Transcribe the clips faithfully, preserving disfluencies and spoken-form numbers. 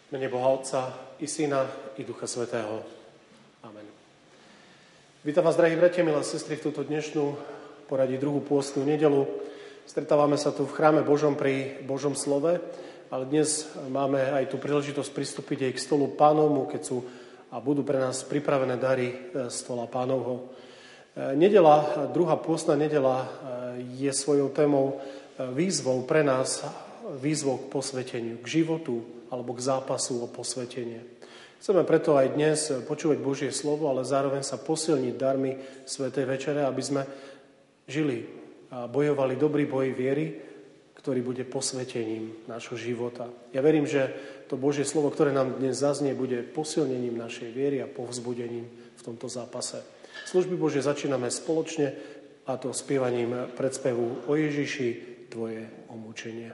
V mene Boha Otca i Syna i Ducha Svätého. Amen. Vítam vás, drahí bratia, milé sestry, v túto dnešnú poradí druhú pôstnu nedelu. Stretávame sa tu v chráme Božom pri Božom slove, ale dnes máme aj tú príležitosť pristúpiť aj k stolu Pánovmu, keď sú a budú pre nás pripravené dary stola Pánovho. Nedela, druhá pôstna nedela je svojou témou výzvou pre nás, výzvou k posveteniu, k životu alebo k zápasu o posvetenie. Chceme preto aj dnes počúvať Božie slovo, ale zároveň sa posilniť darmi Svätej Večere, aby sme žili a bojovali dobrý boj viery, ktorý bude posvetením nášho života. Ja verím, že to Božie slovo, ktoré nám dnes zaznie, bude posilnením našej viery a povzbudením v tomto zápase. Služby Božie začíname spoločne, a to spievaním predspevu O Ježiši, Tvoje omúčenie.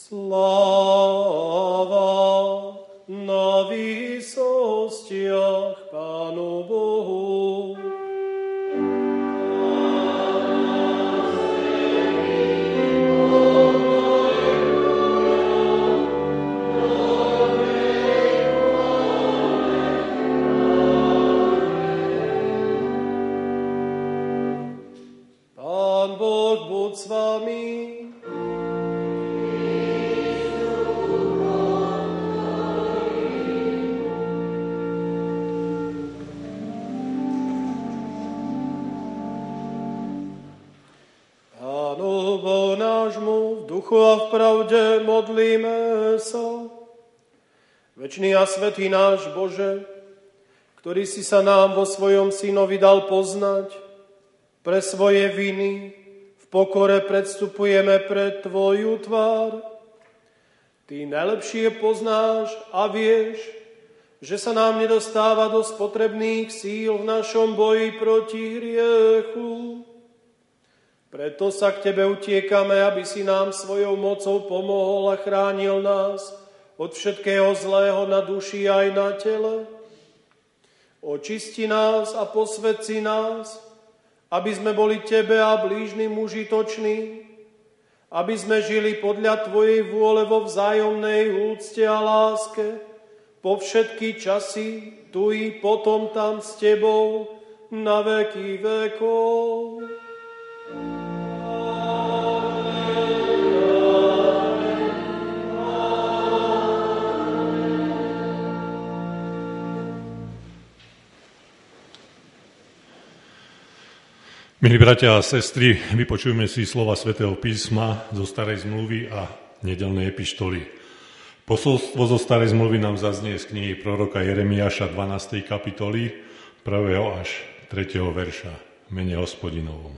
Sláva na výsostiach Pánu Bohu. Pán Boh buď s vami. duchu a v pravde modlíme sa. Večný a svätý náš Bože, ktorý si sa nám vo svojom synovi dal poznať, pre svoje viny v pokore predstupujeme pred Tvoju tvár. Ty najlepšie poznáš a vieš, že sa nám nedostáva dosť potrebných síl v našom boji proti hriechu. Preto sa k Tebe utiekame, aby si nám svojou mocou pomohol a chránil nás od všetkého zlého na duši aj na tele. Očisti nás a posvätsi nás, aby sme boli Tebe a blížnym užitoční, aby sme žili podľa Tvojej vôle vo vzájomnej úcte a láske, po všetky časy, tu i potom tam s Tebou, na veky vekov. Milí bratia a sestry, vypočujme si slova Svätého písma zo Starej zmluvy a nedeľnej epištoly. Posolstvo zo Starej zmluvy nám zaznie z knihy proroka Jeremiáša dvanástej kapitoly, prvého až tretieho verša, v mene Hospodinovom.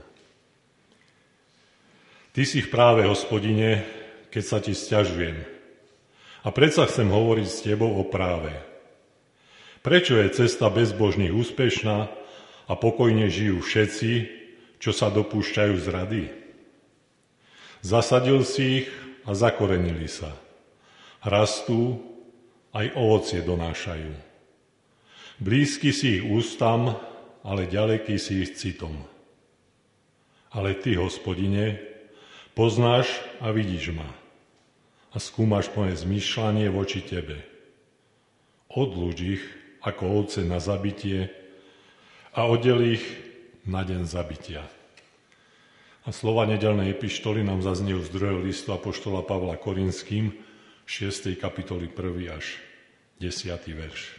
Ty si v práve, Hospodine, keď sa ti sťažujem. A predsa chcem hovoriť s tebou o práve. Prečo je cesta bezbožných úspešná a pokojne žijú všetci, čo sa dopúšťajú zrady? Zasadil si ich a zakorenili sa. Rastú, aj ovocie donášajú. Blízky si ich ústam, ale ďaleký si ich citom. Ale Ty, Hospodine, poznáš a vidíš ma a skúmaš moje zmýšľanie voči Tebe. Odlúč ich ako ovce na zabitie a oddel ich na deň zabitia. A slova nedeľnej epištoly nám zaznejú z druhého listu apoštola Pavla Korinským, šiestej kapitoly prvý až desiaty verš.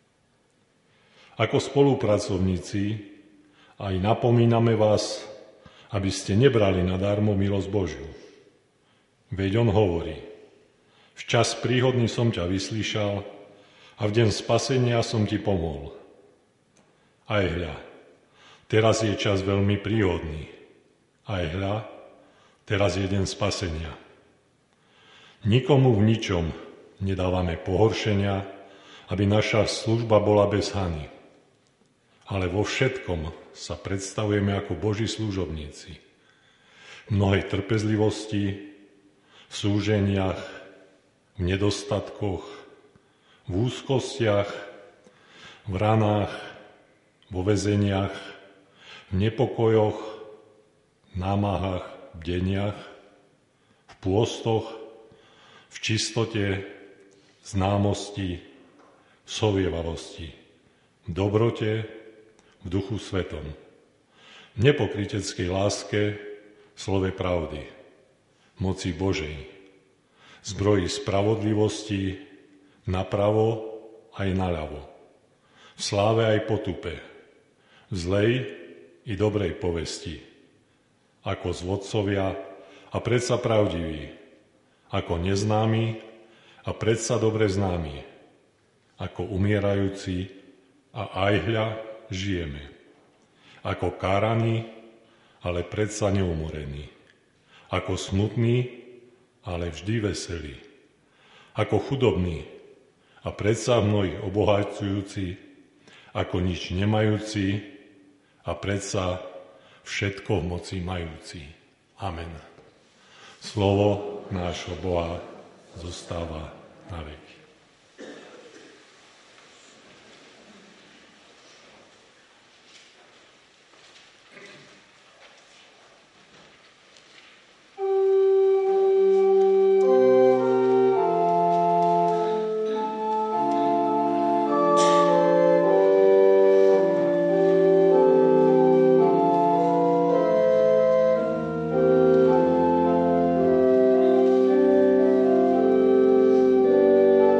Ako spolupracovníci aj napomíname vás, aby ste nebrali nadarmo milosť Božiu. Veď on hovorí: včas príhodný som ťa vyslýšal a v deň spasenia som ti pomohol. Aj hľa, teraz je čas veľmi príhodný. Aj hľa, teraz je deň spasenia. Nikomu v ničom nedávame pohoršenia, aby naša služba bola bez hany. Ale vo všetkom sa predstavujeme ako Boží služobníci. V mnohej trpezlivosti, v súženiach, v nedostatkoch, v úzkostiach, v ranách, vo väzeniach, v nepokojoch, námahách, bdeniach, v pôstoch, v čistote, známosti, v sovievavosti, v dobrote, v duchu svetom, v nepokryteckej láske, v slove pravdy, v moci Božej, zbroji spravodlivosti napravo aj naľavo, v sláve aj potupe, v zlej i dobrej povesti, ako zvodcovia a predsa pravdiví, ako neznámi a predsa dobre známi, ako umierajúci a aj hľa žijeme, ako káraní, ale predsa neumorení, ako smutní, ale vždy veselí, ako chudobní a predsa mnohých obohacujúci, ako nič nemajúci a predsa všetko v moci majúci. Amen. Slovo nášho Boha zostáva na veky. Thank you.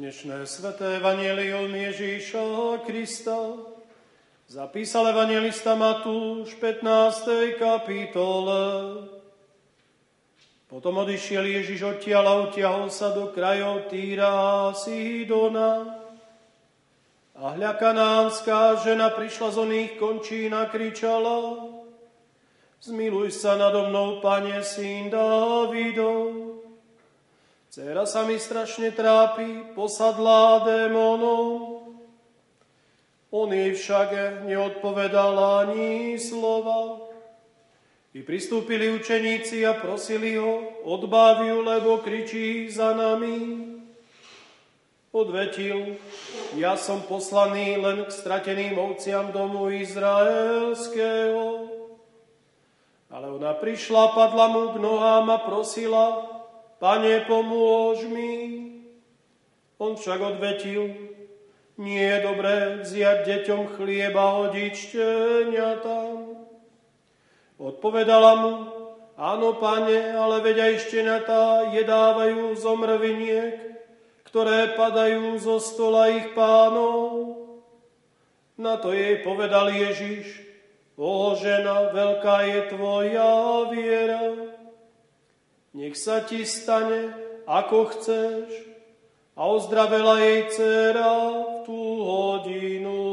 Dnešné sväté evanjelium Ježíša Krista zapísal evanjelista Matúš v pätnástej kapitole. Potom odišiel Ježíš odtiaľ a utiahol sa do krajov Týra a Sidona. A hľa kanánska žena prišla z oných končín a kričala: Zmiluj sa nado mnou, Pane, syn Dávidov. Dcéra sa mi strašne trápi, posadlá démonom. On jej však neodpovedal ani slova. I pristúpili učeníci a prosili ho: Odbáv ju, lebo kričí za nami. Odvetil: Ja som poslaný len k strateným ovciam domu izraelského. Ale ona prišla, padla mu k nohám a prosila: Pane, pomôž mi. On však odvetil: Nie je dobré vziať deťom chlieba, hodiť šteniatám. Odpovedala mu: Áno, Pane, ale veď aj šteniatá jedávajú z omrviniek, ktoré padajú zo stola ich pánov. Na to jej povedal Ježiš: O žena, veľká je tvoja viera. Nech sa ti stane, ako chceš. A ozdravela jej dcéra v tú hodinu.